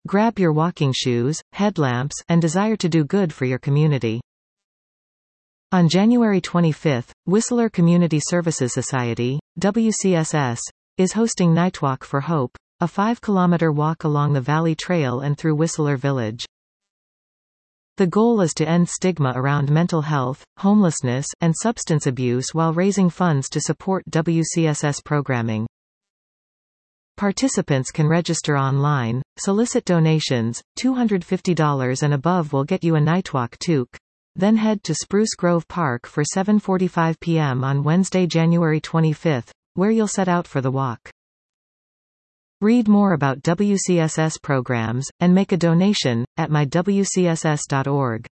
Grab your walking shoes, headlamps, and desire to do good for your community. On January 25, Whistler Community Services Society, WCSS, is hosting Nightwalk for Hope, a 5-kilometer walk along the Valley Trail and through Whistler Village. The goal is to end stigma around mental health, homelessness, and substance abuse while raising funds to support WCSS programming. Participants can register online, solicit donations, $250 and above will get you a Nightwalk toque, then head to Spruce Grove Park for 7:45 p.m. on Wednesday, January 25, where you'll set out for the walk. Read more about WCSS programs, and make a donation, at mywcss.org.